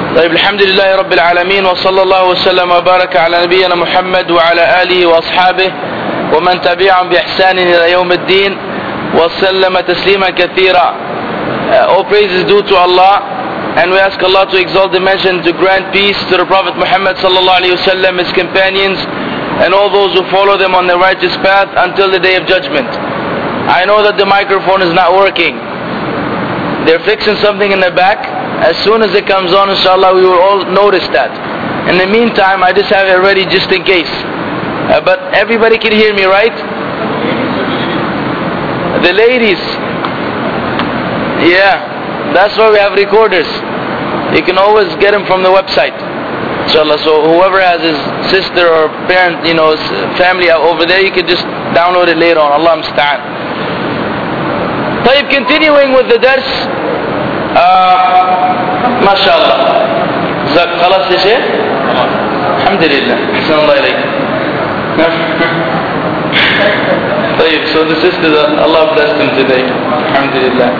طيب الحمد لله رب العالمين وصلى الله وسلم وبارك على نبينا محمد وعلى آله وأصحابه ومن تبعهم بإحسان إلى يوم الدين وسلم تسليما كثيرا. All praise is due to Allah, and we ask Allah to exalt the mention, to grant peace to the Prophet Muhammad sallallahu alaihi wasallam, his companions, and all those who follow them on the righteous path until the day of judgment. I know that the microphone is not working. They're fixing something in the back. As soon as it comes on, inshallah, we will all notice that. In the meantime, I just have it ready just in case. But everybody can hear me, right? The ladies. Yeah, that's why we have recorders. You can always get them from the website, inshallah. So whoever has his sister or parent, his family over there, you can just download it later on. Allah musta'an. طيب, continuing with the dars. MashaAllah. خلاص يا شيخ؟ الحمد لله. أحسن الله إليك. طيب, so the sisters, Allah bless them today. Alhamdulillah.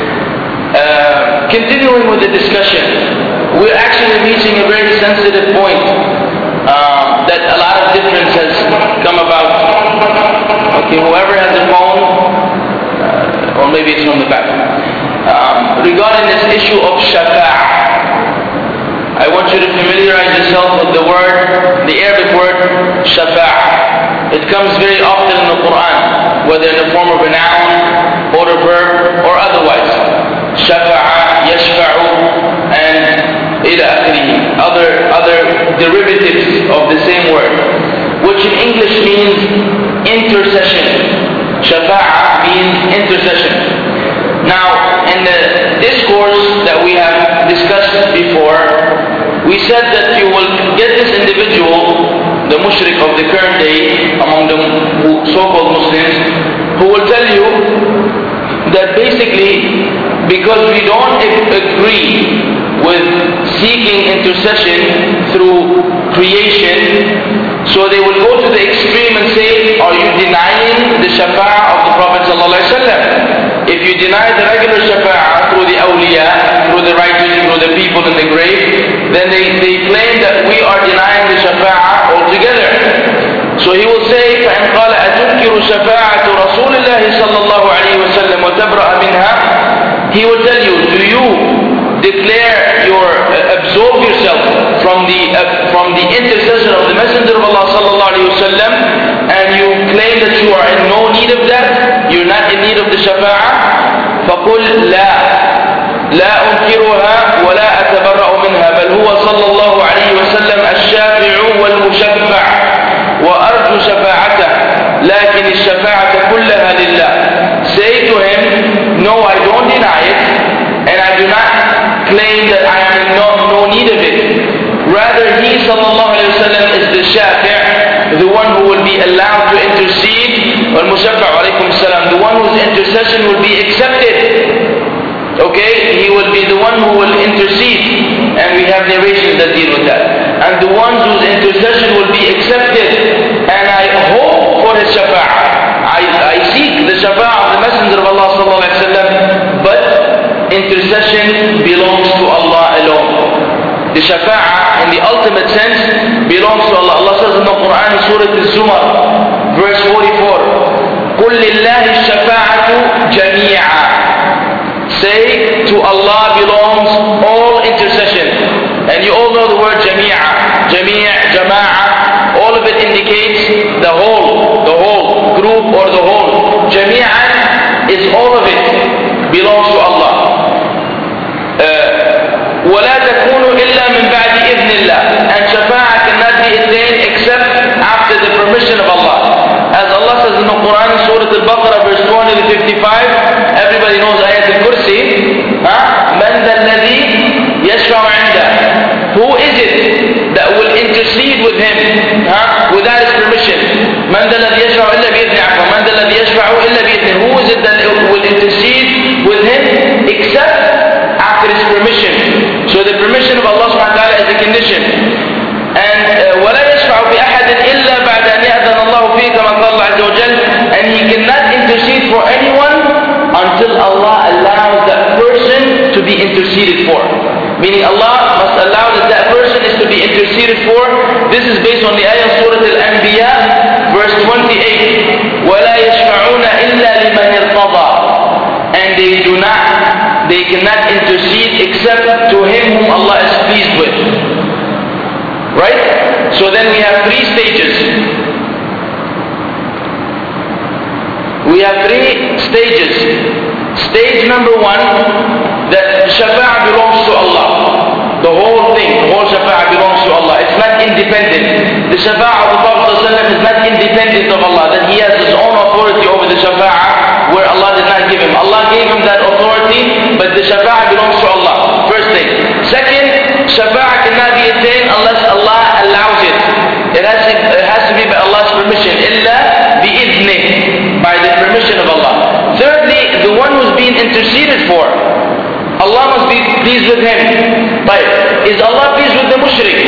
Continuing with the discussion, we're actually reaching a very sensitive point that a lot of difference has come about. Okay, whoever has a phone, or maybe it's from the back, regarding this issue of shafa'ah. I want you to familiarize yourself with the Arabic word shafa'ah. It comes very often in the Quran, whether in the form of a noun or a verb or otherwise. Shafa'a, yashfa'u, and ila akhirih, other derivatives of the same word, which in English means intercession. Shafa'a means intercession. Now, in the discourse that we have discussed before, we said that you will get this individual, the mushrik of the current day, among the so-called Muslims, who will tell you that basically, because we don't agree with seeking intercession through creation, so they will go to the extreme and say, are you denying the shafa'ah of the Prophet ﷺ? If you deny the regular shafa'ah through the awliya, through the righteous, through the people in the grave, then they claim that we are denying the shafa'ah altogether. So he will say, فَإِنْ قَالَ أَتُنْكِرُ شَفَاعَةُ رَسُولِ اللَّهِ صَلَّى اللَّهُ عَلَيْهِ وَسَلَّمَ وَتَبْرَأَ مِنْهَا. He will tell you, do you declare absolve yourself from the intercession of the Messenger of Allah sallallahu alaihi wasallam, and you claim that you are in no need of that, you're not in need of the shafa'ah? فَقُلْ لَا أُنْكِرُهَا وَلَا أَتَبَرَّأُ مِنْهَا بَلْ هُوَ صلى الله عليه وسلم الشافع والمشفع وأرجو شفاعته لكن الشفاعة كلها لله. Say to him, no, I don't deny it, and I do not claim that I am in no need of it. Rather, he sallallahu alayhi wa sallam is the shafi', the one who will be allowed to intercede, wal-mushaffa' alaykum salam, the one whose intercession will be accepted. Okay, he will be the one who will intercede, and we have narrations that deal with that. And the ones whose intercession will be accepted, and I hope for his shafa'ah. I seek the shafa'ah of the Messenger of Allah sallallahu alayhi wa sallam, but intercession belongs to Allah alone. The shafa'ah in the ultimate sense belongs to Allah. Allah says in the Quran in Surah Al-Zumar, verse 44, قُلْ لِلَّهِ الشَّفَاعَةُ جَمِيعًا. Say, to Allah belongs all intercession. And you all know the word jami'a, jama'a, all of it indicates the whole group or the whole. Jami'an is all of it belongs to Allah. وَلَا تَكُونُ إِلَّا مِنْ بَعْدِ إِذْنِ اللَّهِ. And shafa'ah cannot be attained except after the permission of Allah. As Allah says in the Quran, Surah Al-Baqarah, verse 255, everybody knows Ayat Al-Kursi. مَنْ ذَا الَّذِي يَشْفَعُ عِنْدَهُ. Who is it that will intercede with him without his permission? مَنْ ذَا الَّذِي يَشْفَعُ إِلَّا بِإِذْنِهِ. مَنْ ذَا الَّذِي يَشْفَعُ إِلَّا بِإِذْنِهِ. Who is it that will intercede with him except after his permission? So the permission of Allah subhanahu wa ta'ala is a condition. And وَلَا يَشْفَعُ بِأَحَدٍ إِلَّا بَعْدَ أَنْ يَأْذَنَ اللَّهُ فِيهِ كَمَا قَالَ اللَّهُ عَزَّ وَجَلَّ. And he cannot intercede for anyone until Allah allows that person to be interceded for. Meaning Allah must allow interceded for? This is based on the ayah Surah Al-Anbiya, verse 28. وَلَا يَشْفَعُونَ إِلَّا لِمَنِ ارْتَضَى. And they cannot intercede except to him whom Allah is pleased with. Right? So then we have three stages. We have three stages. Stage number one, that shafa'ah belongs to Allah. The whole thing, the whole shafa'ah belongs to Allah. It's not independent. The shafa'ah of the Prophet ﷺ is not independent of Allah. That he has his own authority over the shafa'ah where Allah did not give him. Allah gave him that authority, but the shafa'ah belongs to Allah. First thing. Second, shafa'ah cannot be attained unless Allah allows it. It has to be by Allah's permission. Illa bi'idhnih, by the permission of Allah. Thirdly, the one who's being interceded for, Allah must be pleased with him. But is Allah pleased with the mushrik?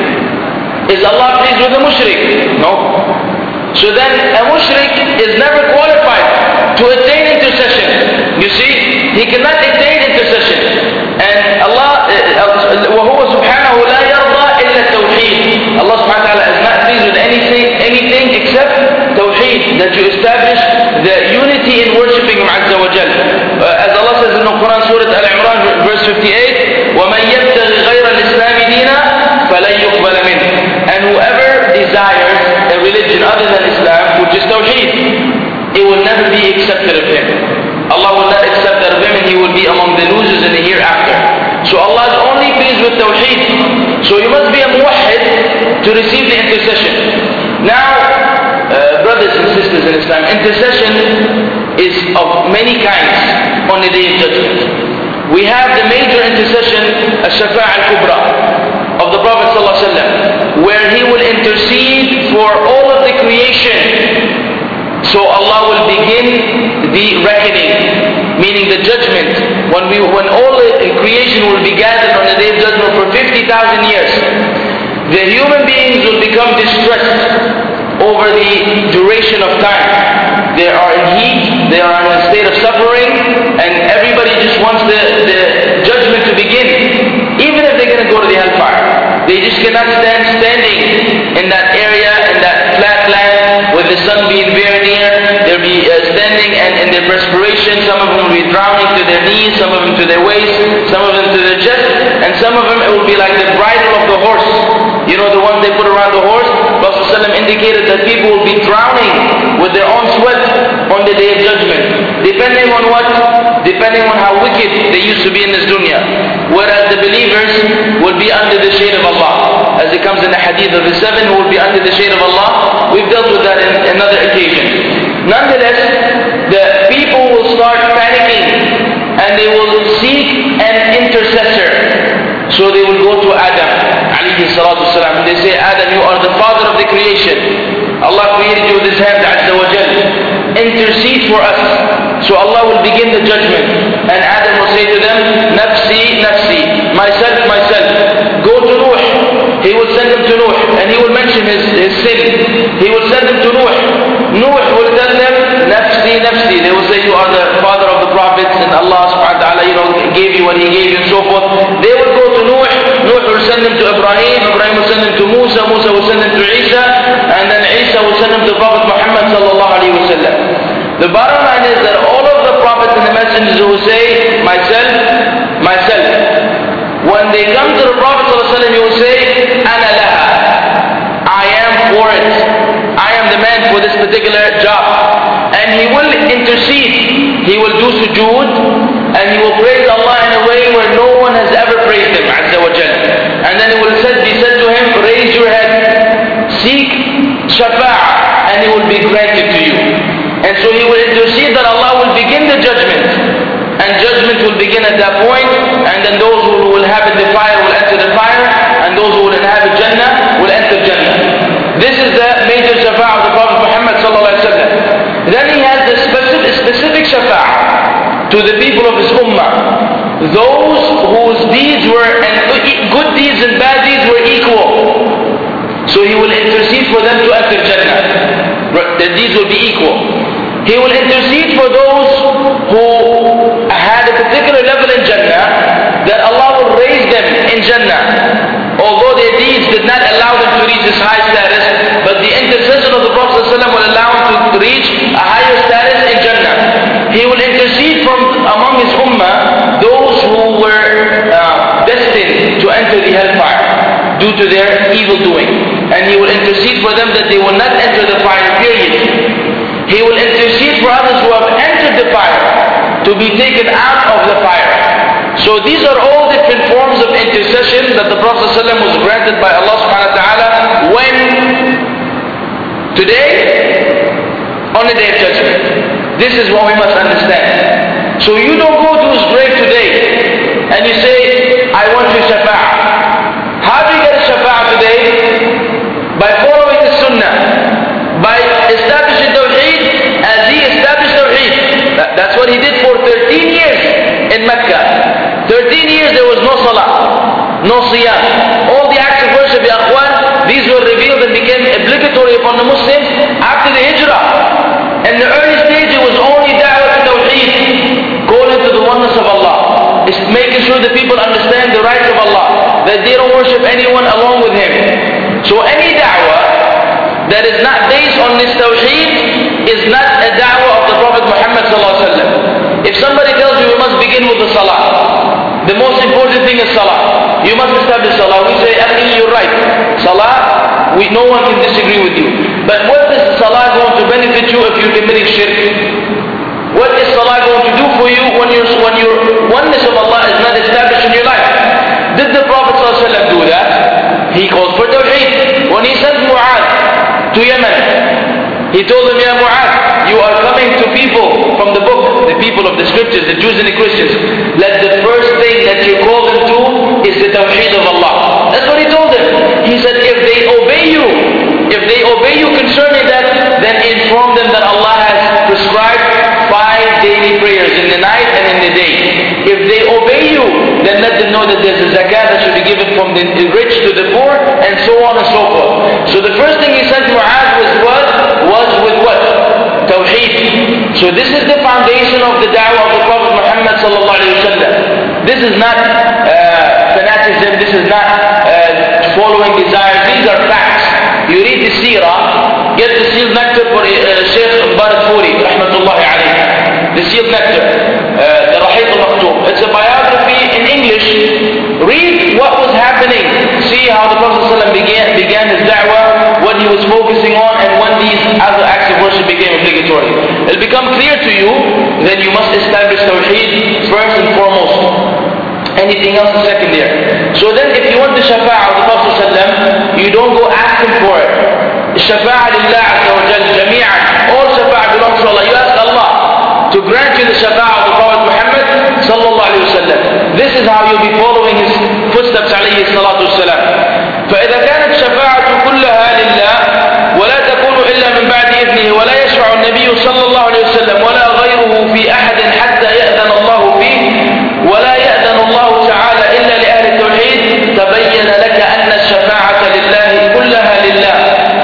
Is Allah pleased with the mushrik? No. So then a mushrik is never qualified to attain intercession. You see, he cannot attain intercession. And Allah, وَهُوَ سُبْحَانَهُ لَا يَرْضَى إِلَّا التَّوْحِيدِ. Allah subhanahu wa ta'ala is not pleased with anything except tawheed, that you establish the unity in worshipping Him Azza wa Jal. As Allah says in the Quran, Surah Al-Imran, verse 58, وَمَنْ يَبْتَغِ غَيْرَ الْإِسْلَامِ دِينًا فَلَنْ يُقْبَلَ مِنْهُ. And whoever desires a religion other than Islam, which is tawheed, it will never be accepted of him. Allah will not accept that of him, and he will be among the losers in the hereafter. So Allah is only pleased with tawheed. So you must be a muwahhid to receive the intercession. Now, brothers and sisters in Islam, intercession is of many kinds on the Day of Judgment. We have the major intercession, Ash-Shafa'ah Al-Kubra, of the Prophet ﷺ, where he will intercede for all of the creation. So Allah will begin the reckoning, meaning the judgment, when all the creation will be gathered on the Day of Judgment for 50,000 years. The human beings will become distressed over the duration of time. They are in heat, they are in a state of suffering, and everybody just wants the judgment to begin. Even if they're going to go to the hellfire, they just cannot stand standing in that area, in that flat land, with the sun being very near. They'll be standing and in their perspiration, some of them will be drowning to their knees, some of them to their waist, some of them to their chest, and some of them it will be like the bridle of the horse. You know the ones they put around the horse? Prophet ﷺ indicated that people will be drowning with their own sweat on the Day of Judgment. Depending on what? Depending on how wicked they used to be in this dunya. Whereas the believers will be under the shade of Allah. As it comes in the hadith of the seven who will be under the shade of Allah. We've dealt with that in another occasion. Nonetheless, the people will start panicking and they will seek an intercessor. So they will go to Adam, alayhi salatu wasalam, and they say, Adam, you are the father of the creation. Allah created you with His hand, Azza wa Jal. Intercede for us. So Allah will begin the judgment. And Adam will say to them, Nafsi, Nafsi, myself, myself. Go to Nuh. He will send them to Nuh, and he will mention his sin. He will send them to Nuh. Nuh will tell them, Nafsi, Nafsi. They will say, you are the father of the prophets, and Allah subhanahu wa ta'ala, gave you what He gave you, and so forth. They will go to Nuh. Nuh will send them to Ibrahim. Ibrahim will send them to Musa. Musa will send them to Isa. And then Isa will send them to Prophet Muhammad sallallahu alayhi wa sallam. The bottom line is that all of the prophets and the messengers who say, myself, myself. When they come to the Prophet ﷺ, he will say, Ana laha. I am for it. I am the man for this particular job. And he will intercede. He will do sujood. And he will praise Allah in a way where no one has ever praised Him, Azza wa Jal. And then it will be said to him, raise your head. Seek shafa'ah. And it will be granted to you. And so he will intercede that Allah will begin the judgment. And judgment will begin at that point. And then those who will inhabit the fire will enter the fire. And those who will inhabit Jannah will enter Jannah. This is the major shafa'ah of the Prophet Muhammad sallallahu alaihi wasallam. Then he has the specific shafa'ah to the people of his ummah. Those whose deeds were, and good deeds and bad deeds were equal. So he will intercede for them to enter Jannah. Their deeds will be equal. He will intercede for those who had a particular level in Jannah, that Allah will raise them in Jannah. Although their deeds did not destined to enter the hellfire due to their evil doing. And He will intercede for them that they will not enter the fire, period. He will intercede for others who have entered the fire to be taken out of the fire. So these are all different forms of intercession that the Prophet ﷺ was granted by Allah subhanahu wa ta'ala when? Today? On the Day of Judgment. This is what we must understand. So you don't go to his grave today and you say, I want your shafa'ah. How do you get a shafa'ah today? By following the sunnah. By establishing tawheed as he established tawheed. That's what he did for 13 years in Mecca. 13 years there was no salah, no siyam. All the acts of worship, ya akhwan, these were revealed and became obligatory upon the Muslims after the hijrah. In the early stage it was only da'wah to tawheed, calling to the oneness of Allah. It's making sure the people understand the rights of Allah, that they don't worship anyone along with Him. So any da'wah that is not based on this tawheed is not a da'wah of the Prophet Muhammad sallallahu alaihi wasallam. If somebody tells you we must begin with the salah, the most important thing is salah. You must establish salah. We say, Akhi, you're right. Salah, no one can disagree with you. But what is salah going to benefit you if you're committing shirk? What is salah going to do for you when your oneness of Allah is not established in your life? Did the Prophet ﷺ do that? He called for tawheed. When he sent Mu'adh to Yemen, he told them, Ya Mu'adh, you are coming to people from the book, the people of the scriptures, the Jews and the Christians. Let the first thing that you call them to is the tawheed of Allah. That's what he told them. He said, if they obey you concerning that, then inform them that Allah has prescribed 5 daily prayers in the night and in the day. If they obey you, then let them know that there's a zakat that should be given from the rich to the poor, and so on and so forth. So the first thing he sent Mu'adh was with what? Tawheed. So this is the foundation of the da'wah of the Prophet Muhammad sallallahu alaihi wasallam. This is not fanaticism, this is not following desires, these are facts. You read the seerah, get the sealed nectar for Shaykh Mubarak Furi, rahmatullahi alayhi. The sealed nectar, the Rahiq al-Maktoum. It's a biography in English. Read what was happening. See how the Prophet ﷺ began his da'wah, what he was focusing on, and when these other acts of worship became obligatory. It'll become clear to you that you must establish tawheed first and foremost. Anything else is secondary. So then if you want the shafa'ah of the Prophet ﷺ, you don't go asking for it. Shafa'ah lillah azza wa jal jami'an. All shafa'ah belongs to Allah. You ask Allah to grant you the shafa'ah of the Prophet Muhammad sallallahu alayhi wa sallam. This is how you'll be following his footsteps alayhi salatu wasalam. فإذا كانت الشفاعة كلها لله ولا تكون إلا من بعد إذنه ولا يشفع النبي صلى الله عليه وسلم ولا غيره في أحد حتى يأذن الله فيه ولا يأذن الله تعالى إلا لأهل التوحيد تبين لك أن الشفاعة لله كلها لله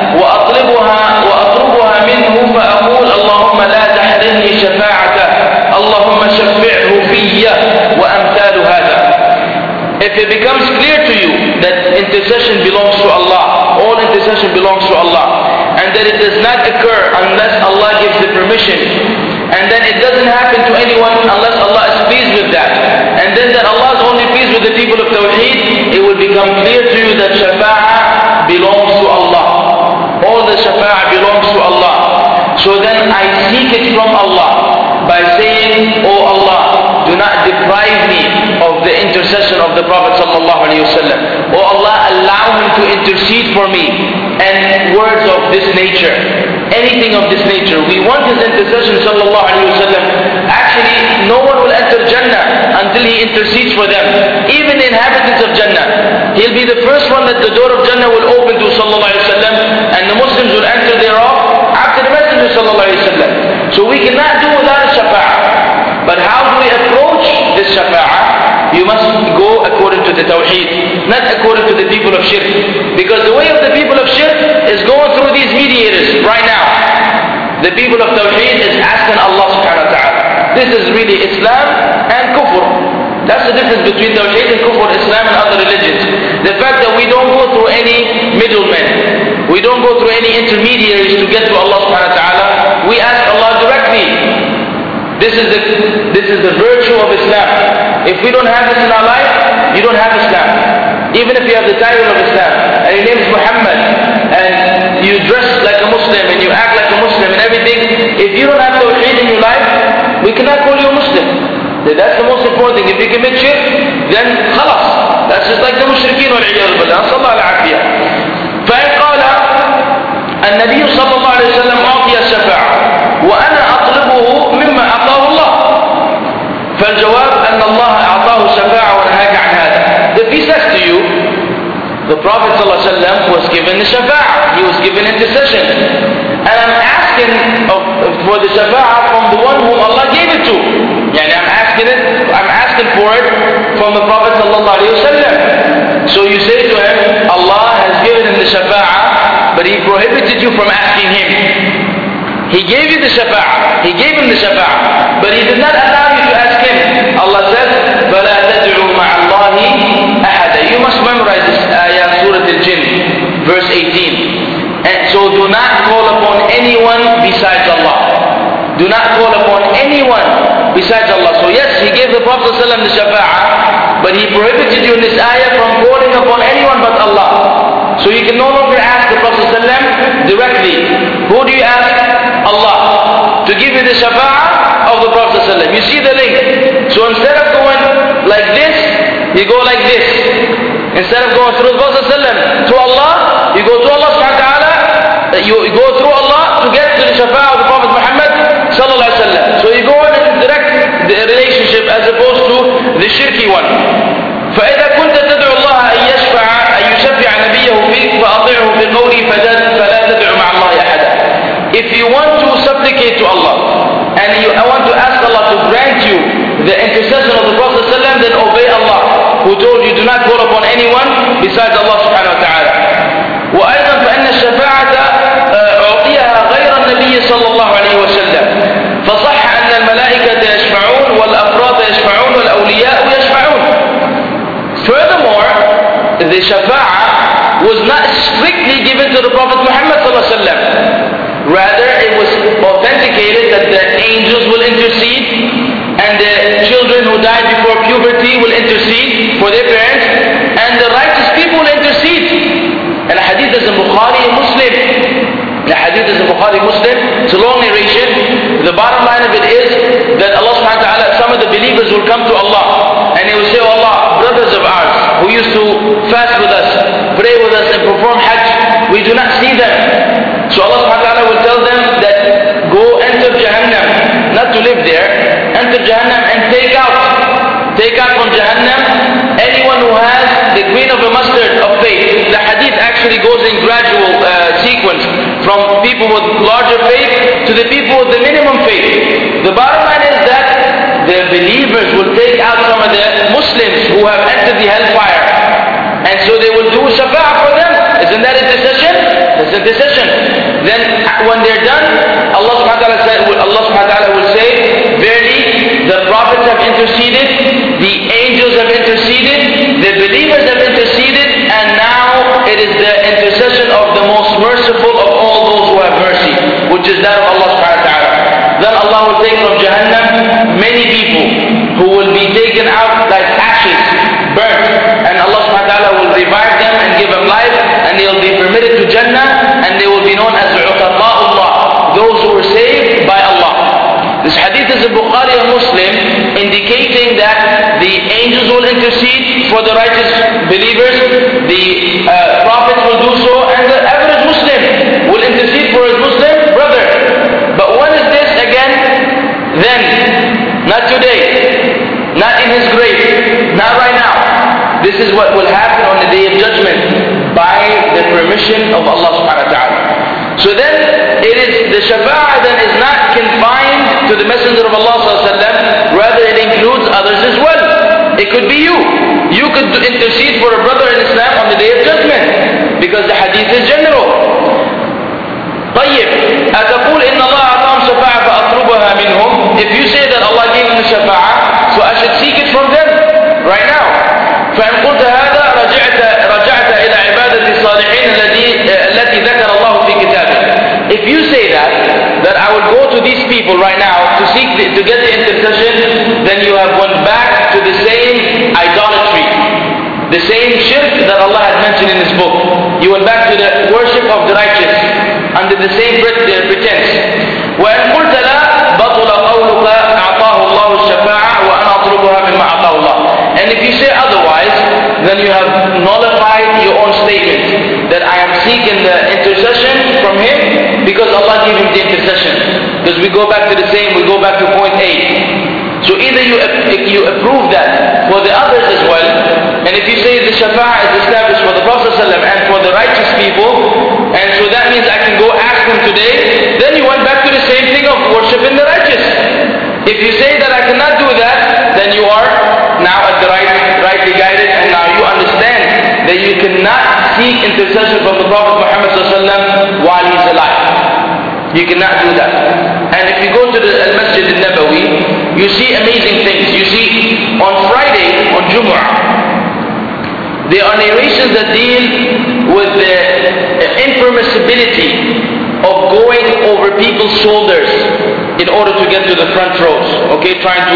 وأطلبها منه فأقول اللهم لا تحرمني شفاعته اللهم شفعه في وأمثال هذا. If it becomes clear to you that intercession belongs to Allah, all intercession belongs to Allah, and that it does not occur unless Allah gives the permission, and then it doesn't happen to anyone unless Allah is pleased with that, and then that Allah is only pleased with the people of Tawheed, it will become clear to you that shafa'ah belongs to Allah. All the shafa'ah belongs to Allah. So then I seek it from Allah by saying, Oh Allah, do not deprive me of the intercession of the Prophet sallallahu alaihi wasallam. Oh Allah, allow him to intercede for me. And words of this nature, anything of this nature, we want his intercession sallallahu alaihi wasallam. Actually, no one will enter Jannah until he intercedes for them. Even the inhabitants of Jannah, he'll be the first one that the door of Jannah will open to sallallahu alaihi wasallam, and the Muslims will enter thereof after the Messenger sallallahu alaihi wasallam. So we cannot do without a shafa'ah. But how do we approach this shafa'ah? You must go according to the tawheed, not according to the people of shirk. Because the way of the people of shirk is going through these mediators right now. The people of tawheed is asking Allah subhanahu wa ta'ala. This is really Islam and kufr. That's the difference between tawheed and kufr, Islam and other religions. The fact that we don't go through any middlemen, we don't go through any intermediaries to get to Allah subhanahu wa ta'ala. We ask Allah directly. This is the virtue of Islam. If we don't have this in our life, you don't have the even if you have the title of Islam, and your name is Muhammad, and you dress like a Muslim, and you act like a Muslim and everything, if you don't have Tawheed in your life, we cannot call you a Muslim. That's the most important thing. If you commit shirk, then خلاص. That's just like the mushrikeen والعياذ بالله. نسأل الله العافية. فإن قال النبي صلى الله عليه وسلم أعطي الشفاعة وأنا أطلبه مما أعطاه الله. فالجواب أن الله أعطاه الشفاعة ونهاك عن هذا. If he says to you, the Prophet ﷺ was given the shafa'ah, he was given intercession, and I'm asking for the shafa'ah from the one whom Allah gave it to. Yani I'm asking for it from the Prophet ﷺ. So you say to him, Allah has given him the shafa'ah, but he prohibited you from asking him. He gave you the shafa'ah, he gave him the shafa'ah, but he did not allow you to ask him. Allah says, فَلَا تَدْعُوا مَعَ اللَّهِ أَحَدًا. You must memorize this ayah, Surah Al-Jinn, verse 18. And so do not call upon anyone besides Allah. Do not call upon anyone besides Allah. So yes, he gave the Prophet ﷺ the shafa'ah, but he prohibited you in this ayah from calling upon anyone but Allah. So you can no longer ask the Prophet ﷺ directly. Who do you ask? Allah. To give you the shafa'ah of the Prophet ﷺ. You see the link. So instead of going like this, you go like this. Instead of going through the Prophet ﷺ to Allah, you go to Allah subhanahu wa ta'ala. You go through Allah to get to the shafa'ah of the Prophet Muhammad sallallahu alaihi wasallam. So you go in a direct relationship as opposed to the shirky one. فإذا كنت تدعو الله أن يشفع نبيه فيك فأطيعه في قوله فلا تدعو مع الله أحدا. If you want to supplicate to Allah and you want to ask Allah to grant you the intercession of the Prophet ﷺ, then obey Allah, who told you do not call upon anyone besides Allah subhanahu wa ta'ala. وأيضا فإن الشفاعة أعطيها غير النبي صلى الله عليه وسلم، فصح أن الملائكة يشفعون والأفراد يشفعون والأولياء يشفعون. Furthermore, the shafa'ah was not strictly given to the Prophet Muhammad sallallahu alaihi wasallam. Rather, it was authenticated that the angels will intercede, and the children who died before puberty will intercede for their parents, and the righteous people will intercede. And the hadith is in Bukhari and Muslim. The hadith is in Bukhari Muslim. It's a long narration. The bottom line of it is that Allah subhanahu wa ta'ala, some of the believers will come to Allah and they will say, oh Allah, brothers of ours who used to fast with us, pray with us and perform hajj, we do not see them. So Allah subhanahu wa ta'ala will tell them that go enter Jahannam, not to live there, enter Jahannam and take out from Jahannam anyone who has the grain of a mustard of faith. The hadith actually goes in gradual sequence from people with larger faith to the people with the minimum faith. The bottom line is that the believers will take out some of the Muslims who have entered the hellfire, and so they will do shafa'ah for them. Isn't that intercession? That's intercession. Then when they're done, Allah subhanahu wa ta'ala will say, verily the prophets have interceded, the angels have interceded, the believers have interceded, and now it is the intercession of the most merciful of all those who have mercy, which is that of Allah subhanahu wa ta'ala. Then Allah will take from Jahannam many people who will be taken out like ashes, burnt, and Allah subhanahu wa ta'ala will revive them and give them life, and they will be permitted to Jannah, and they will be known as Uqata'ullah, those who were saved by Allah. This hadith is in Bukhari and Muslim, indicating that the angels will intercede for the righteous believers, the prophets will do so, and the average Muslim will intercede for his Muslim brother. But when is this again? Then, not today, not in his grave, not right now. This is what will happen on the day of judgment by the permission of Allah subhanahu wa ta'ala. So then, it is the shafa'ah then is not confined to the Messenger of Allah sallallahu alaihi wasallam, rather it includes others as well. It could be you. You could intercede for a brother in Islam on the day of judgment, because the hadith is general. طيب أتقول إن الله أعطاهم شفاعة فأطلبها منهم? If you say that Allah gave them the shafa'ah, so I should seek it from them right now. فإن قلت هذا رجعت إلى عبادة الصالحين التي ذكر الله في كتابه. If you say that I will go to these people right now to to get the intercession, then you have went back to the same idolatry, the The same shirk that Allah had mentioned in His book. You went back to the worship of the righteous under the same pretense. وَإِنْ قُلْتَ لَا بَطُلَ قَوْلُكَ أَعْطَاهُ اللَّهُ الشَّفَاعَةَ وَأَنَا أَطْلُبُهَا مِمَّا أَعْطَاهُ اللَّهُ. And if you say otherwise, then you have nullified your own statement that I am seeking the intercession from Him because Allah gave Him the intercession. Because we go back to the same, we go back to point A. So either you approve that for the others as well, and if you say the shafa'ah is established for the Prophet ﷺ and for the righteous people, and so that means I can go ask Him today, then you went back to the same thing of worshiping the righteous. If you say that I cannot do that, then you are now at the rightly guided, and now you understand that you cannot seek intercession from the Prophet Muhammad ﷺ while he's alive. You cannot do that. And if you go to the Al-Masjid Al-Nabawi, you see amazing things. You see, on Friday, on Jumu'ah, there are narrations that deal with the impermissibility of going over people's shoulders in order to get to the front rows. Okay, trying to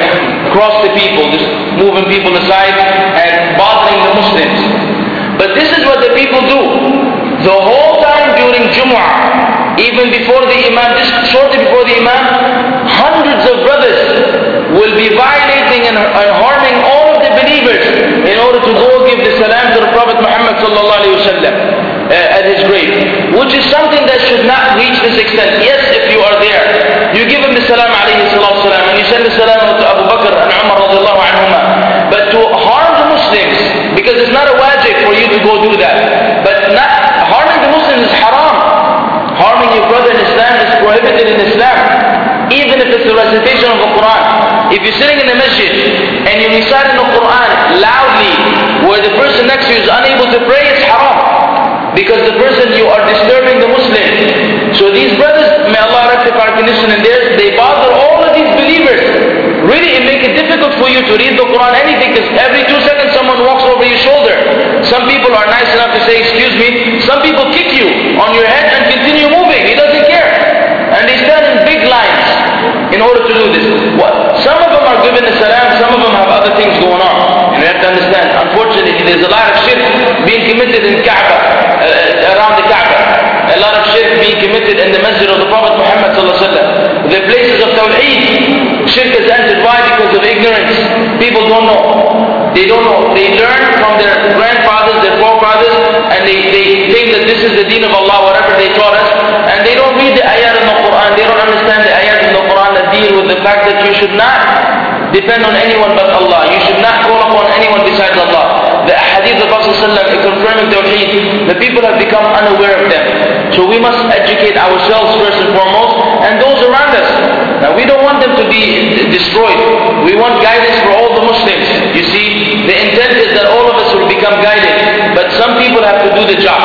cross the people, just moving people aside and bothering the Muslims. But this is what the people do. The whole time during Jumu'ah, even before the Imam, just shortly before the Imam, hundreds of brothers will be violating and harming all of the believers in order to go give the salam to the Prophet Muhammad sallallahu alaihi wasallam at his grave, which is something that should not reach this extent. Yes, if you are there, you give him the salam alayhi salatu salam, and you send the salam to Abu Bakr and Umar radiallahu anhuma. But to harm the Muslims, because it's not a wajib for you to go do that, but not harming the Muslims is haram. Harming your brother in Islam is prohibited in Islam, even if it's the recitation of the Quran. If you're sitting in the masjid and you recite in the Quran loudly where the person next to you is unable to pray, it's haram. Because the person, you are disturbing the Muslim. So these brothers, may Allah rectify our condition in theirs, they bother all of these believers. Really, it makes it difficult for you to read the Quran, anything, because every 2 seconds someone walks over your shoulder. Some people are nice enough to say, excuse me. Some people kick you on your head and continue moving. He doesn't care. And they stand in big lines in order to do this. Some of them are given the salam, some of them have other things going on. And you have to understand, unfortunately, there's a lot of shirk being committed in Kaaba, around the Kaaba. A lot of shirk being committed in the masjid of the Prophet Muhammad sallallahu alaihi wasallam. The places of Tawheed, shirk is entered. Why? Because of ignorance. People don't know. They don't know. They learn from their grandfathers, their forefathers, and they think that this is the deen of Allah, whatever they taught us, and they don't read the ayat in the Quran. They don't understand the ayat in the Quran that deal with the fact that you should not depend on anyone but Allah. You should not call upon anyone besides Allah. The ahadith of Prophet ﷺ confirming Tawheed, the people have become unaware of them. So we must educate ourselves first and foremost, and those around us. Now we don't want them to be destroyed. We want guidance for all the Muslims. You see, the intent is that all of us will become guided, but some people have to do the job.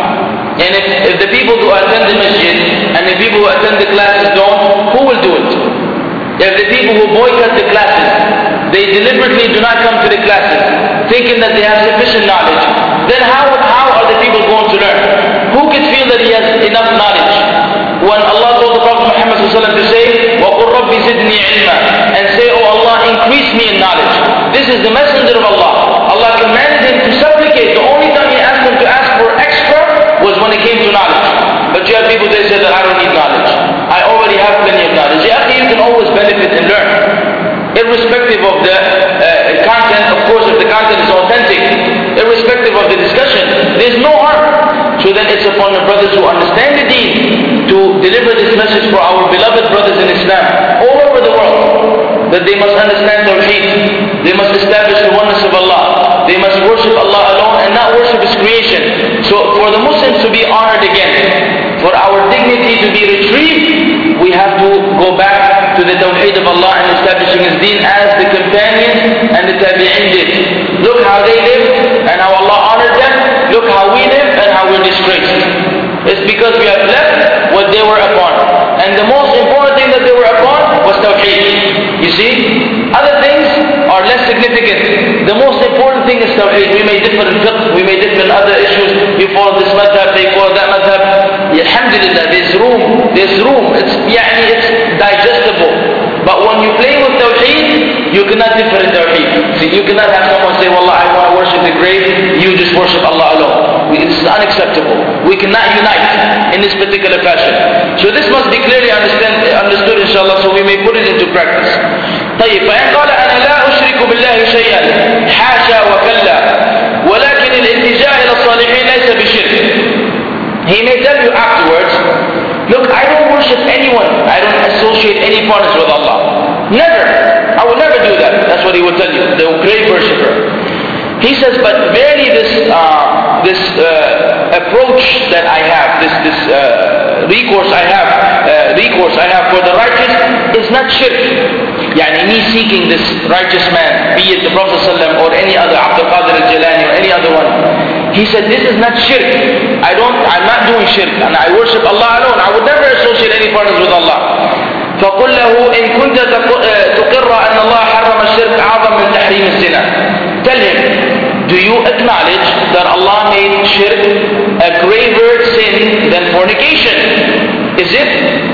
And if the people who attend the masjid and the people who attend the classes don't, who will do it? If the people who boycott the classes, they deliberately do not come to the classes, thinking that they have sufficient knowledge, then how are the people going to learn? Who can feel that he has enough knowledge? When Allah told the Prophet Muhammad to say, وَقُلْ رَبِّ زِدْنِي عِلْمًا, and say, oh Allah, increase me in knowledge. This is the messenger of Allah. Allah commanded him to supplicate. The only time he asked him to ask for extra was when it came to knowledge. But you have people that say that I don't need knowledge. I already have plenty of knowledge. Yeah, you can always benefit and learn. Irrespective of the content, of course, if the content is authentic, irrespective of the discussion, there's no harm. So then it's upon the brothers who understand the deen to deliver this message for our beloved brothers in Islam all over the world, that they must understand Tawheed, they must establish the oneness of Allah, they must worship Allah alone and not worship His creation. So for the Muslims to be honored again, for our dignity to be retrieved, we have to go back to the Tawheed of Allah and establishing His deen as the companions and the Tabi'in did. Look how they lived and how Allah honored them. Look how we live and how we're disgraced. It's because we have left what they were upon. And the most important thing that they were upon was Tawheed. You see? Other things are less significant. The most important thing is Tawheed. We may differ in fiqh, we may differ in other issues. You follow this madhab, they follow that madhab. Alhamdulillah, there's room. It's digestible. But when you play with Tawheed, you cannot differ in Tawheed. See, you cannot have someone say, Wallah, I want to worship the grave unacceptable. We cannot unite in this particular fashion. So this must be clearly understood inshallah, so we may put it into practice. طيب فإن قال أنا لا أشرك بالله شيئا حاشا وكلا ولكن الالتجاء إلى الصالحين ليس بشرك. He may tell you afterwards, look, I don't worship anyone, I don't associate any partners with Allah. Never. I will never do that. That's what he will tell you, the grave worshipper. He says, but verily this approach that I have, this recourse I have for the righteous is not shirk. Yani me seeking this righteous man, be it the Prophet ﷺ or any other, Abdul Qadir al-Jilani or any other one. He said, this is not shirk. I'm not doing shirk, and I worship Allah alone. I would never associate any partners with Allah. فقل له إن كنت تقر أن الله حرم الشرك أعظم من تحريم الزنا. Tell him, do you acknowledge that Allah made shirk a graver sin than fornication? Is it?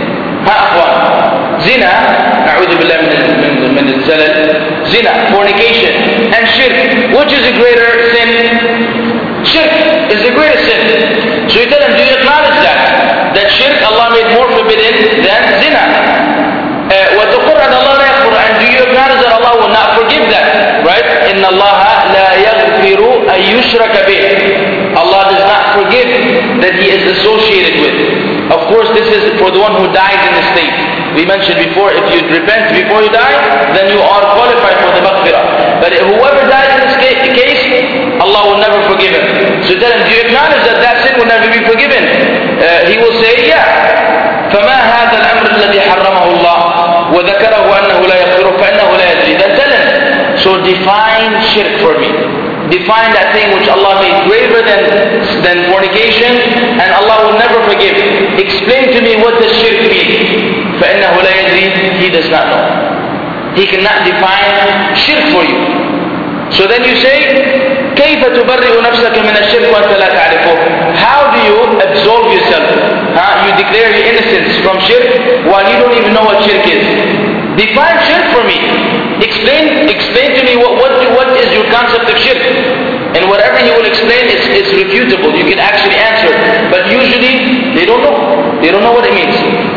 Zina, نعوذ بالله من الزلل. Zina, fornication, and shirk. Which is a greater sin? Shirk is the greatest sin. So you tell him, do you acknowledge that shirk Allah made more forbidden than zina? وتقر أن الله لا يغفر, and do you acknowledge that Allah will not forgive that? Right? إن الله لا يغفر أن يشرك به. Allah does not forgive that He is associated with. Of course, this is for the one who dies in the state. We mentioned before, if you repent before you die, then you are qualified for the maghfirah. But whoever dies in this case, Allah will never forgive him. So tell him, do you acknowledge that sin will never be forgiven? He will say, yeah. فما هذا الأمر الذي حرمه الله وذكره أنه لا يغفره فإنه لا يدري. Then tell him, so define shirk for me. Define that thing which Allah made graver than fornication and Allah will never forgive. Explain to me what does shirk mean. فإنه لا يدري. He does not know. He cannot define shirk for you. So then you say, كيف تبرئ نفسك من الشرك وأنت لا تعرفه? How do you absolve yourself? You declare your innocence from shirk while you don't even know what shirk is. Define shirk for me. Explain to me what is your concept of shirk. And whatever he will explain is refutable. You can actually answer. But usually they don't know. They don't know what it means.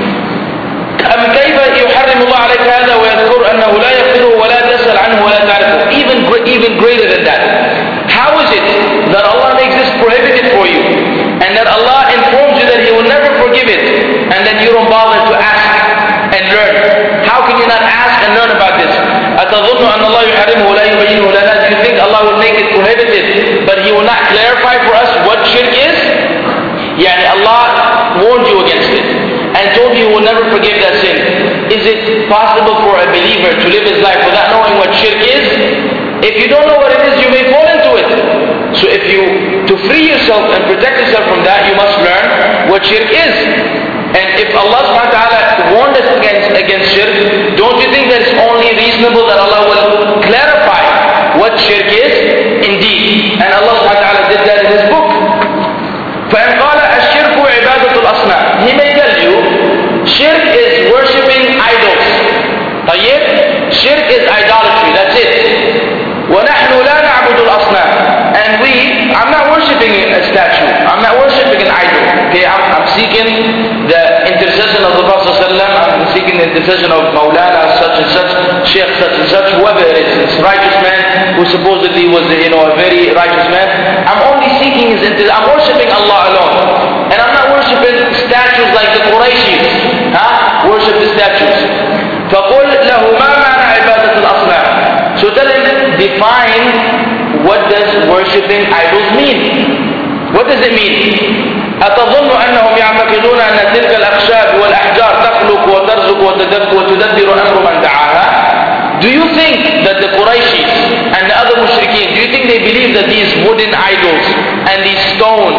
أم كيف يحرم الله عليك هذا ويذكر أنه لا يغفره ولا تسأل عنه ولا تعرفه. Even greater than that. How is it that Allah makes this prohibited for you and that Allah informs you that He will never forgive it and then you don't bother to ask and learn? How can you not ask and learn about this? أتظن أن الله يحرمه ولا يبينه لنا? Do you think Allah will make it prohibited but He will not clarify for us what shirk is? Yani Allah warned you against it and told you He will never forgive that sin. Is it possible for a believer to live his life without knowing what shirk is? If you don't know what it is, you may fall into it. So to free yourself and protect yourself from that, you must learn what shirk is. And if Allah subhanahu wa ta'ala warned us against shirk, don't you think that it's only reasonable that Allah will clarify what shirk is? Indeed. And Allah subhanahu wa ta'ala did that in His book. فَإِنْ قَالَ الشِّرْكُ عِبَادَةُ الْأَصْنَامِ. He may tell you, shirk is worshipping idols. طيب? Shirk is idolatry, that's it. وَنَحْنُ لَا نَعْبُدُ الْأَصْنَامِ. And I'm not worshipping a statue. I'm not worshipping an idol. Okay, I'm seeking the intercession of the Prophet ﷺ. I'm seeking the intercession of Maulana, such and such, Sheikh such and such, whoever it is. This righteous man who supposedly was a very righteous man. I'm only seeking His intercession. I'm worshipping Allah alone. And I'm not worshipping statues like the Qurayshis. Worship the statues. فَقُلْ لَهُ مَا مَعْنَى عِبَادَةُ الْأَصْنَامِ. So tell him, define what does worshipping idols mean. What does it mean? أتظن أنهم يعتقدون أن تلك الأخشاب والأحجار تخلق وترزق وتدبر أمر من دعاها? Do you think that the Qurayshis and the other mushrikeen, do you think they believe that these wooden idols and these stones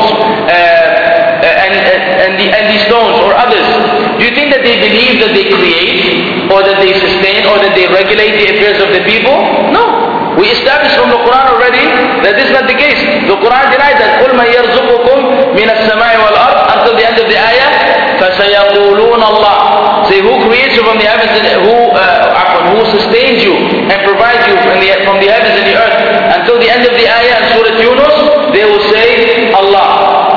and these stones or others, do you think that they believe that they create or that they sustain or that they regulate the affairs of the people? No. We established from the Quran already that this is not the case. The Quran denies that قُلْ مَنْ يَرْزُقُكُمْ مِنَ السَّمَاءِ وَالْأَرْضِ until the end of the ayah. فَسَيَقُولُونَ اللَّهِ. Say, who creates you from the heavens and who sustains you and provides you from the heavens and the earth? Until the end of the ayah in Surah Yunus, they will say Allah.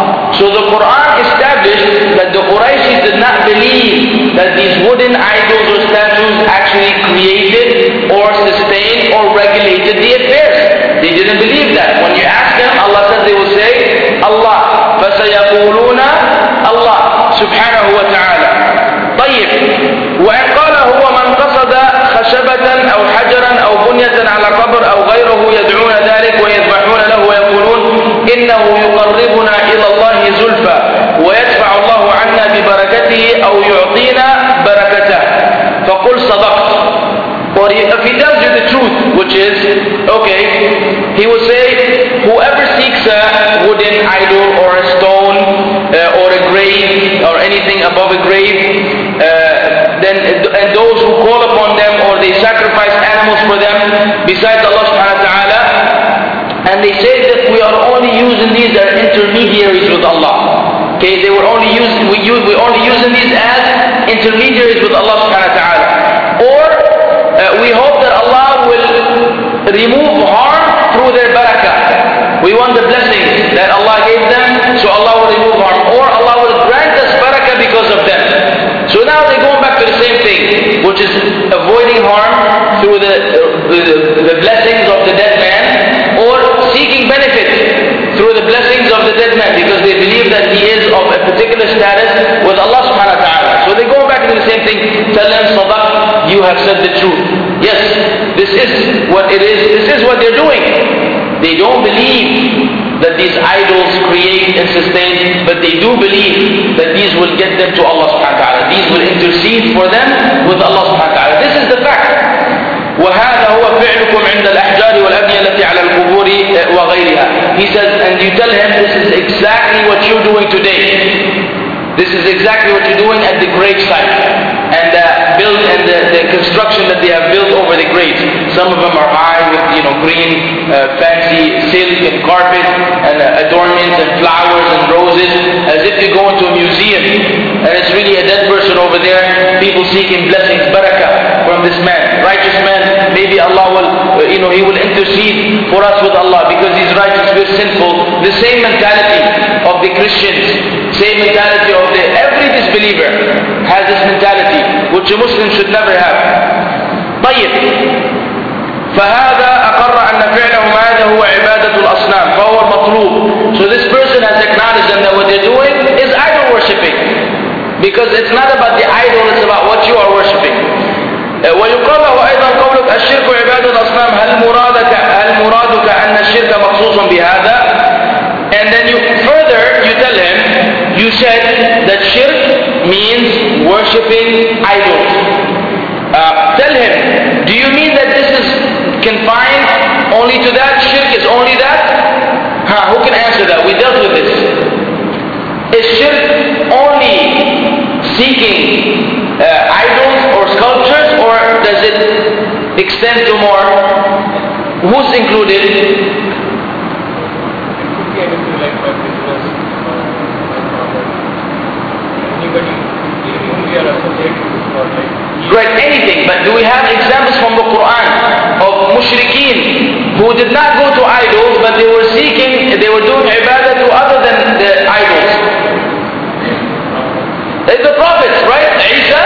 an idol or a stone or a grave or anything above a grave, and those who call upon them or they sacrifice animals for them besides Allah subhanahu wa ta'ala, and they say that we are only using these as intermediaries with Allah. Okay, we're only using these as intermediaries with Allah subhanahu wa ta'ala. Or we hope that Allah will remove harm through their barakah. We want the blessings that Allah gave them, so Allah will remove harm. Or Allah will grant us barakah because of them. So now they're going back to the same thing, which is avoiding harm through the blessings of the dead man, or seeking benefit through the blessings of the dead man, because they believe that he is of a particular status with Allah subhanahu wa ta'ala. So they go back to the same thing. Tell them, Sadaq, you have said the truth. Yes, this is what it is. This is what they're doing. They don't believe that these idols create and sustain, but they do believe that these will get them to Allah subhanahu wa ta'ala. These will intercede for them with Allah subhanahu wa ta'ala. This is the fact. وهذا هو فعلكم عند الأحجار والأبنية التي على القبور وغيرها. He says, and you tell him, this is exactly what you're doing today. This is exactly what you're doing at the grave site and the construction that they have built over the graves. Some of them are high with green fancy silk and carpet and adornments and flowers and roses, as if you go into a museum and it's really a dead person over there. People seeking blessings, barakah from this man, righteous man. Maybe Allah will, he will intercede for us with Allah because he's righteous, we're sinful. The same mentality of the Christians, same mentality of every disbeliever has this mentality, which a Muslim should never have. طيب، فهذا أقر أن فعلهم هذا هو عبادة الأصنام فهو مطلوب. So this person has acknowledged that what they're doing is idol worshipping, because it's not about the idol, it's about what you are worshipping. ويقال له أيضا قولك الشرك عبادة الأصنام هل مرادك أن الشرك مخصوص بهذا؟ And then you tell him, you said that shirk means worshipping idols. Tell him, do you mean that this is confined only to that? Shirk is only that? Who can answer that? We dealt with this. Is shirk only seeking idols or sculptures, or does it extend to more? Who's included? Right, anything. But do we have examples from the Quran of mushrikeen who did not go to idols, but they were doing ibadah to other than the idols? It's the prophets, right? Isa?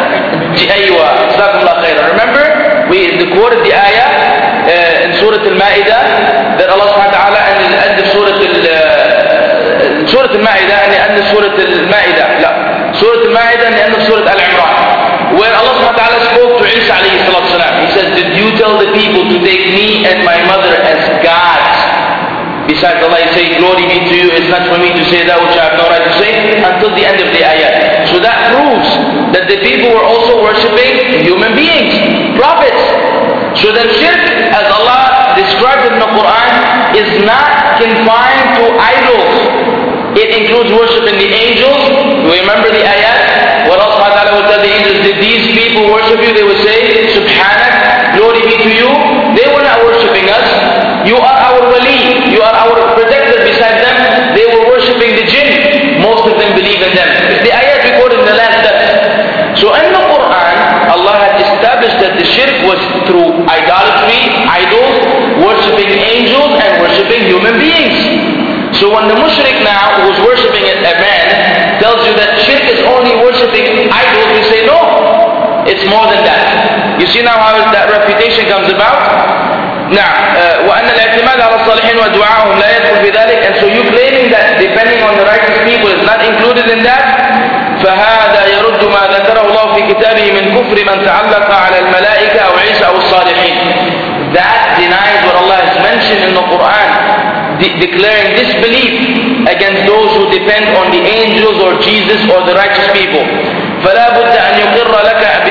Remember, we quoted the ayah in Surah Al-Ma'idah that Allah subhanahu wa ta'ala in the end of Surah Al-Ma'idah and the end of Surah Al-Ma'idah, Surah Al-Ma'idah and the end of Surah Al-Imran, where Allah subhanahu wa ta'ala spoke to Isa alayhi salatu salam. He says, did you tell the people to take me and my mother as gods? Besides Allah, he says, glory be to you, it's not for me to say that which I have no right to say, until the end of the ayat. So that proves that the people were also worshipping human beings, prophets. So then shirk, as Allah described in the Quran, is not confined to idols. It includes worshiping the angels. Do you remember the ayat? What Allah subhanahu wa ta'ala would tell the angels, did these people worship you? They would say, Subhanak, glory be to you. They were not worshipping us. You are our wali. You are our protector. Besides them, they were worshipping the jinn. Most of them believe in them. The ayat we quoted in the last dars. So in the Quran, Allah had established that the shirk was through idolatry, idols, worshipping angels, and worshipping human beings. So when the mushrik now, who's worshipping a man, tells you that shirk is only worshipping idols, you say no, it's more than that. You see now how that reputation comes about? Now, وأن الاعتماد على الصالحين ودعاءهم لا يدخل في ذلك, and so you claiming that depending on the righteous people is not included in that, فهذا يرد ما ذكره الله في كتابه من كفر من تعلق على الملائكة أو عيسى أو الصالحين. That denies what Allah has mentioned in the Quran, declaring disbelief against those who depend on the angels or Jesus or the righteous people. فلا بد أن يقر لك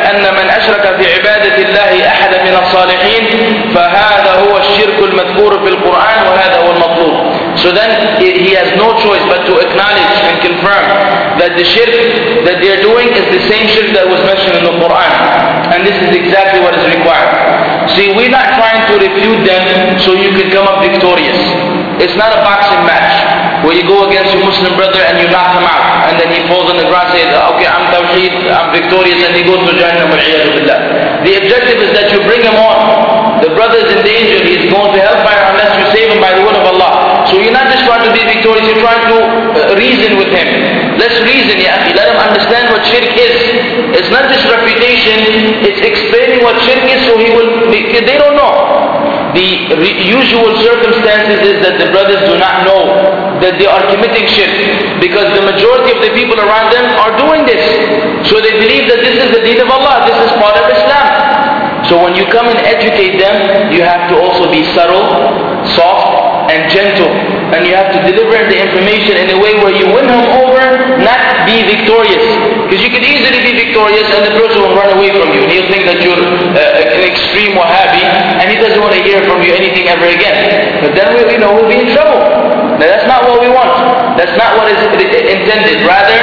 أن من أشرك في عبادة الله أحد من الصالحين فهذا هو الشرك المذكور في القرآن وهذا هو المطلوب. So then he has no choice but to acknowledge and confirm that the shirk that they are doing is the same shirk that was mentioned in the Quran. And this is exactly what is required. See, we're not trying to refute them so you can come up victorious. It's not a boxing match where you go against your Muslim brother and you knock him out. And then he falls on the ground and says, okay, I'm Tawheed, I'm victorious, and he goes to Jahannam wal-'iyadhu billah. The objective is that you bring him on. The brother is in danger, he's going to hellfire unless you save him by the word of Allah. So you're not just trying to be victorious, you're trying to reason with him. Let's reason, ya akhi. Let him understand what shirk is. It's not just refutation, it's explaining what shirk is so he will, they don't know. The usual circumstances is that the brothers do not know that they are committing shirk, because the majority of the people around them are doing this. So they believe that this is the deen of Allah, this is part of Islam. So when you come and educate them, you have to also be subtle, soft and gentle, and you have to deliver the information in a way where you win him over, not be victorious. Because you can easily be victorious and the person will run away from you and he'll think that you're an extreme Wahhabi and he doesn't want to hear from you anything ever again. But then we'll be in trouble. Now that's not what we want. That's not what is intended. Rather,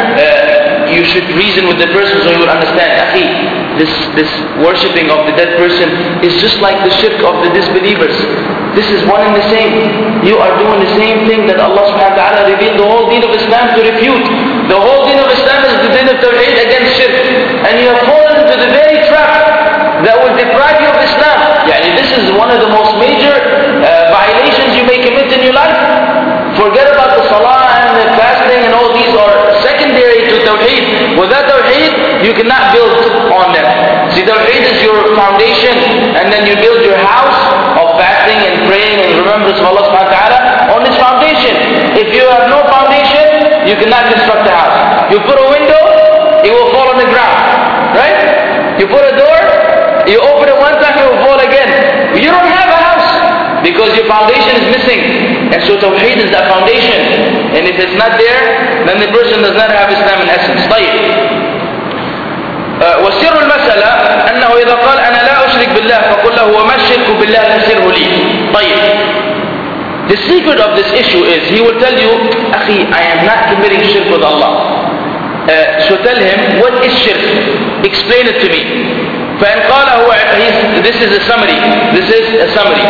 you should reason with the person so he will understand. Akhi, this worshipping of the dead person is just like the shirk of the disbelievers. This is one and the same. You are doing the same thing that Allah subhanahu wa ta'ala revealed the whole deen of Islam to refute. The whole deen of Islam is the deen of Tawheed against shirk. And you have fallen into the very trap that will deprive you of Islam. This is one of the most major violations you may commit in your life. Forget about the salah and the fasting and all these are secondary to Tawheed. Without Tawheed, you cannot build on them. See, Tawheed is your foundation, and then you build your house of fasting and praying and remembrance of Allah subhanahu wa ta'ala on this foundation. If you have no foundation, you cannot construct a house. You put a window, it will fall on the ground. Right? You put a door, you open it one time, it will fall again. You don't have a house because your foundation is missing. And so Tawheed is that foundation. And if it's not there, then the person does not have Islam in essence. طيب. وسر المسألة أنه إذا قال أنا لا أشرك بالله فقل له وما الشرك بالله فسره لي. طيب. The secret of this issue is he will tell you, أخي, I am not committing shirk with Allah. So tell him, what is shirk? Explain it to me. فإن قال this is a summary. This is a summary.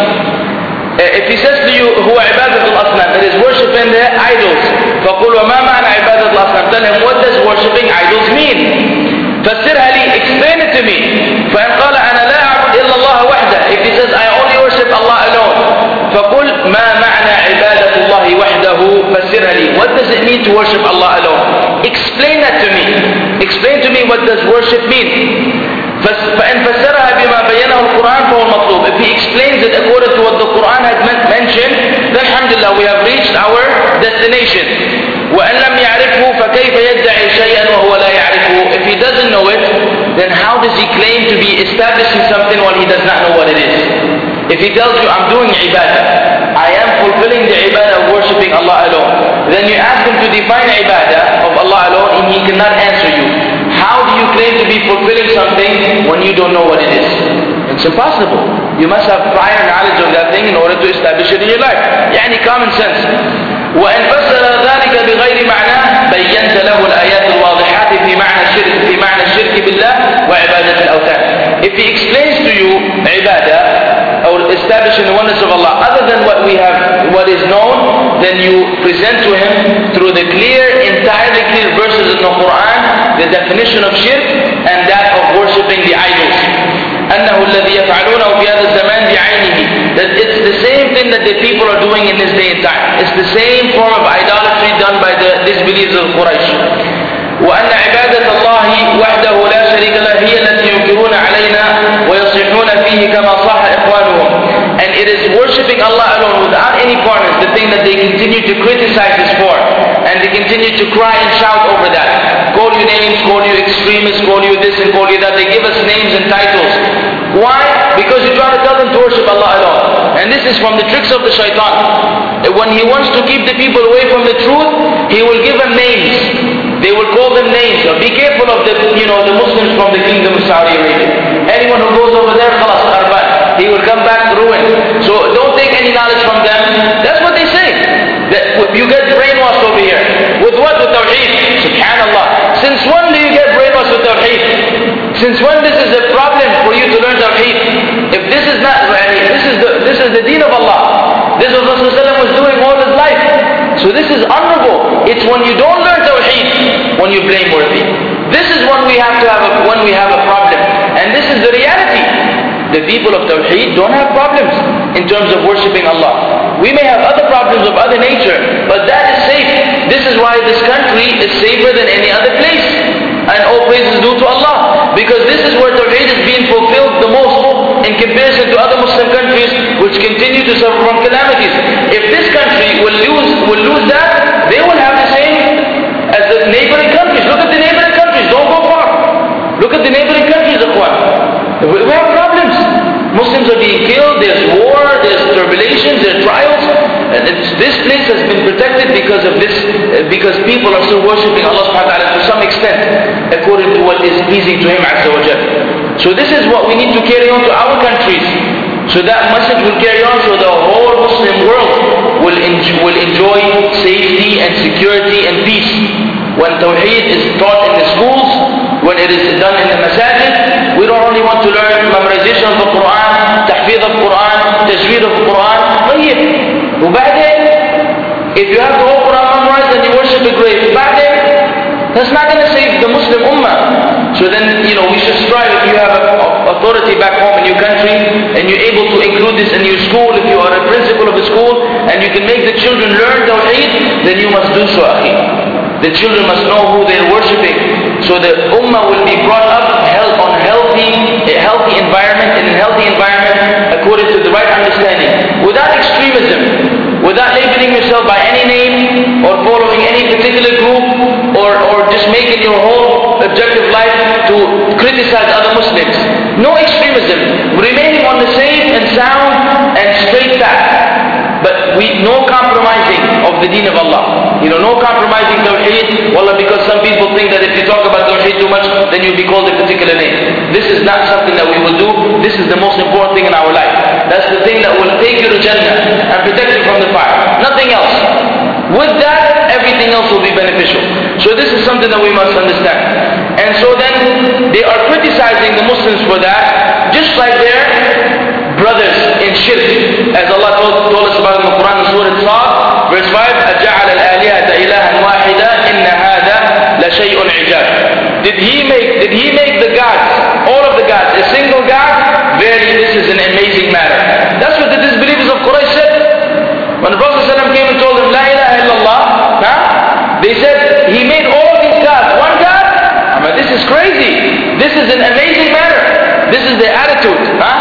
If he says to you, هو عبادة الأصنام, it is worshipping the idols. فقل وما معنى عبادة الأصنام? Tell him, what does worshipping idols mean? فسرها لي, explain it to me. فإن قال أنا لا أعبد إلا الله وحده, if he says I only worship Allah alone, فقل ما معنى عبادة الله وحده فسرها لي, what does it mean to worship Allah alone? Explain that to me. Explain to me what does worship mean. فإن فسرها بما بينه القرآن فهو المطلوب. If he explains it according to what the Quran had mentioned, then alhamdulillah we have reached our destination. وإن لم يعرفه فكيف يدعي شيئا وهو لا يعرفه. If he doesn't know it, then how does he claim to be establishing something while he does not know what it is? If he tells you, I'm doing ibadah, I am fulfilling the ibadah of worshipping Allah alone, then you ask him to define ibadah of Allah alone and he cannot answer you. How do you claim to be fulfilling something when you don't know what it is? It's impossible. You must have prior knowledge of that thing in order to establish it in your life. common sense. وإن فسر ذلك بغير معناه بينت له الآيات الواضحات في معنى الشرك بالله وعبادة الأوثان. If he explains to you ibadah or establishing the oneness of Allah other than what is known, then you present to him through the entirely clear verses in the Quran the definition of shirk and that of worshipping the idols. أنه الذي يفعلونه في هذا الزمان بعينه, that it's the same thing that the people are doing in this day and time. It's the same form of idolatry done by the disbelievers of Quraysh. وأن عبادة الله وحده لا شريك له هي التي ينكرون علينا ويصيحون فيه كما صاح إخوانهم. And it is worshipping Allah alone without any partners, the thing that they continue to criticize us for, and they continue to cry and shout over that. Call you names, call you extremists, call you this and call you that. They give us names and titles. Why? Because you try to tell them to worship Allah alone. And this is from the tricks of the shaitan. When he wants to keep the people away from the truth, he will give them names. They will call them names. So be careful of the Muslims from the kingdom of Saudi Arabia. Anyone who goes over there, khalas, kharban. He will come back ruined. So don't take any knowledge from them. That's what they say. That you get brainwashed over here. With what? With Tawheed. Subhanallah. Since when do you get brainwashed with Tawheed? Since when this is a problem for you to learn Tawheed? If this is not, this is the deen of Allah. This is what Rasulullah was doing all his life. So this is honorable. It's when you don't learn Tawheed, when you're blameworthy. This is when we have a problem. And this is the reality. The people of Tawheed don't have problems in terms of worshipping Allah. We may have other problems of other nature, but that is safe. This is why this country is safer than any other place. And all praise is due to Allah. Because this is where Tawheed is being fulfilled the most in comparison to other Muslim countries which continue to suffer from calamities. If this country will lose that, they will have the same as the neighboring countries. Look at the neighboring countries, don't go far. Look at the neighboring countries, Ikhwan. We have problems. Muslims are being killed, there's war, there's tribulations, there's trials. And this place has been protected because of this, because people are still worshipping Allah subhanahu wa ta'ala to some extent, according to what is pleasing to Him Azza wa Jal. So this is what we need to carry on to our countries. So that message will carry on so the whole Muslim world will enjoy safety and security and peace. When Tawheed is taught in the schools, when it is done in the masajid, we don't only want to learn memorization of the Quran, tahfidh of Quran, tajweed of Quran. طيب. وبعدين, if you have the whole Quran memorized and you worship it great, بعدين, that's not going to save the Muslim ummah. So then, we should strive. If you have authority back home in your country and you're able to include this in your school, if you are a principal of a school and you can make the children learn Tawheed, then you must do so, akhi. The children must know who they're worshipping. So the ummah will be brought up on a healthy environment, in a healthy environment according to the right understanding. Without extremism, without labeling yourself by any name or following any particular group or just making your whole objective life to criticize other Muslims. No extremism. Remaining on the safe and sound and straight path. But no compromising of the deen of Allah. No compromising Tawheed. Wallah, because some people think that if you talk about Tawheed too much, then you'll be called a particular name. This is not something that we will do. This is the most important thing in our life. That's the thing that will take you to Jannah and protect you from the fire. Nothing else. With that, everything else will be beneficial. So this is something that we must understand. And so then, they are criticizing the Muslims for that, just like their brothers in shirk, as Allah told us about in the Quran in Surah Sad, verse 5, أَجَعَلَ الْآلِهَةَ إِلَهًا وَاحِدًا إِنَّ هَذَا لَشَيْءٌ عِجَابٌ. Did he make the gods, all of the gods, a single God? Verily, this is an amazing matter. That's what the disbelievers of Quraysh said. When the Prophet ﷺ came and told them, La ilaha illallah, they said, he made all these gods, one God? This is crazy. This is an amazing matter. This is their attitude.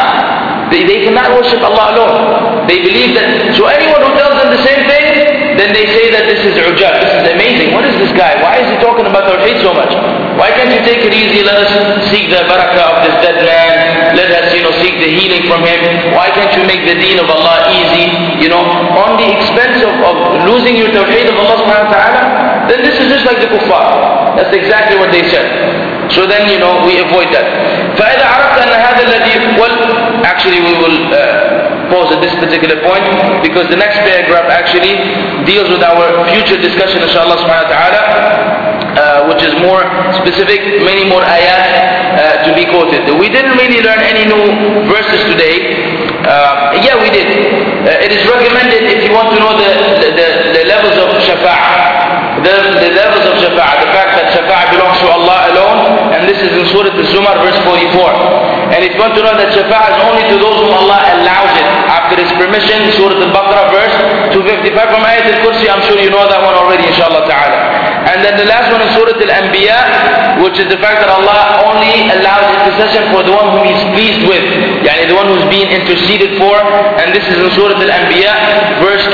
They cannot worship Allah alone. They believe that, so anyone who tells them the same thing, then they say that this is ujab, this is amazing. What is this guy? Why is he talking about Tawheed so much? Why can't you take it easy? Let us seek the barakah of this dead man. Let us, seek the healing from him. Why can't you make the deen of Allah easy? On the expense of losing your Tawheed of Allah subhanahu wa ta'ala, then this is just like the kuffar. That's exactly what they said. So then, we avoid that. فإذا عرفت أن هذا الذي actually we will pause at this particular point because the next paragraph actually deals with our future discussion inshallah subhanahu wa ta'ala, which is more specific, many more ayat to be quoted. We didn't really learn any new verses today. Yeah, we did. It is recommended if you want to know the levels of shafa'ah. The levels of shafa'ah, the fact that shafa'ah belongs to Allah alone, and this is in Surah Al-Zumar verse 44. And if you want to know that shafa'ah is only to those whom Allah allows it after His permission, Surah Al-Baqarah verse 255 from Ayat Al-Kursi, I'm sure you know that one already inshallah ta'ala. And then the last one is Surah Al-Anbiya, which is the fact that Allah only allows intercession for the one whom He is pleased with, yani the one who is being interceded for, and this is in Surah Al-Anbiya verse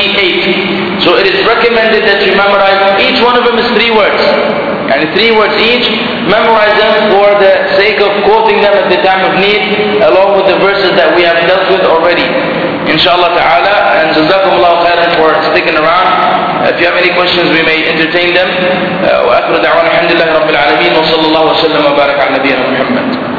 28. So it is recommended that you memorize, each one of them is 3 words. And 3 words each, memorize them for the sake of quoting them at the time of need, along with the verses that we have dealt with already. Inshallah ta'ala, and jazakumullahu khairan for sticking around. If you have any questions, we may entertain them. وآخر دعوانا الحمد لله رب العالمين وصلى الله وسلم وبارك على نبينا محمد.